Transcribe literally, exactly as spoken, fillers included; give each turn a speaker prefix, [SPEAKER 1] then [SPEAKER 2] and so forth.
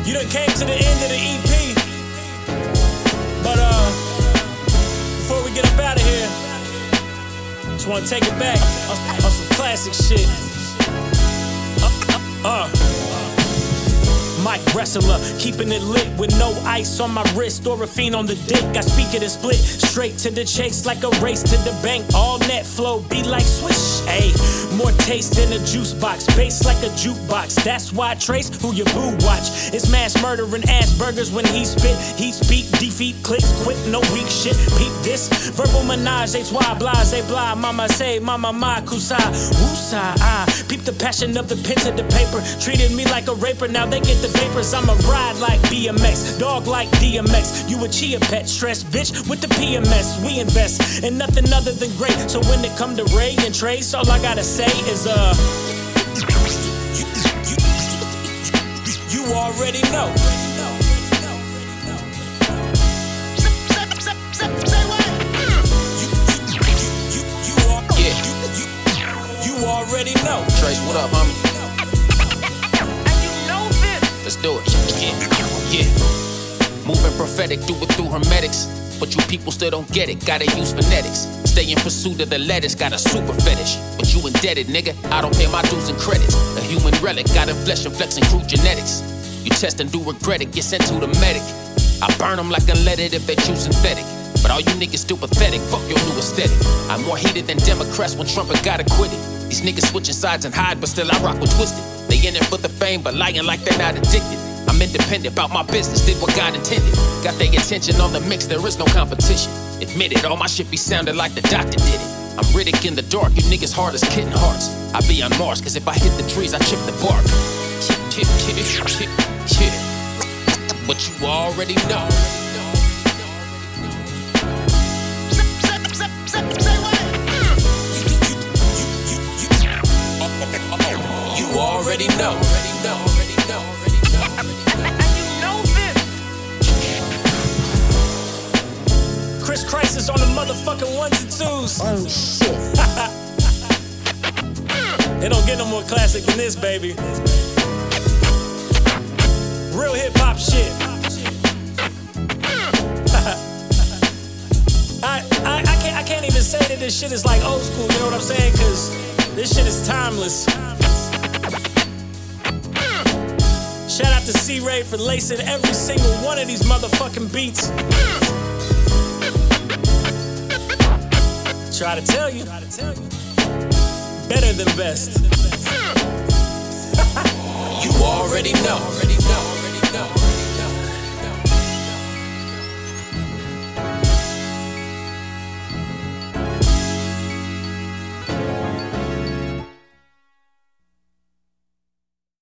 [SPEAKER 1] You done came to the end of the E P. But uh, before we get up out of here, just wanna take it back on, on some classic shit. Uh, uh, uh. Mike Wrestler, keeping it lit with no ice on my wrist or a fiend on the dick. I speak it and split straight to the chase like a race to the bank. All net flow be like swish. Ayy, more taste than a juice box, bass like a jukebox. That's why I trace who your boo watch. It's mass murdering ass burgers when he spit. He speak, defeat, clicks, quick, no weak shit. Peep this, verbal menage, they twa, blase, blah. Mama say, mama ma, kusa, woosah, ah. Peep the passion of the pen to the paper. Treated me like a raper, now they get the vapors. I'ma ride like B M X, dog like D M X. You a chia pet, stress bitch with the P M S. We invest in nothing other than great. So when it come to Ray and Trace, all I gotta say is uh, you, you, you, you already know. Yeah, you already know.
[SPEAKER 2] Trace, what up, homie? Let's do it. Yeah, yeah. Moving prophetic, do it through hermetics. But you people still don't get it, gotta use phonetics. Stay in pursuit of the letters, got a super fetish. But you indebted, nigga, I don't pay my dues and credits. A human relic, got a flesh and flex and crude genetics. You test and do regret it, get sent to the medic. I burn them like unleaded if they choose synthetic. But all you niggas still pathetic, fuck your new aesthetic. I'm more heated than Democrats when Trump got acquitted. These niggas switching sides and hide, but still I rock with Twisted. They in it for the fame, but lying like they're not addicted. I'm independent about my business, did what God intended. Got their attention on the mix, there is no competition. Admit it, all my shit be sounding like the doctor did it. I'm Riddick in the dark, you niggas hard as kitten hearts. I be on Mars, cause if I hit the trees, I chip the bark. Yeah, yeah, yeah, yeah. But you already know. You already know. Already know. Already know. Already know. And you know
[SPEAKER 1] this. Chris Crisis on the motherfucking ones and twos.
[SPEAKER 3] Oh shit.
[SPEAKER 1] It don't get no more classic than this, baby. Real hip hop shit. I, I I can't I can't even say that this shit is like old school. You know what I'm saying? Cause this shit is timeless. Shout out to C-Ray for lacing every single one of these motherfucking beats. Try to tell you, better than best.
[SPEAKER 2] You already know. Already know. Already know.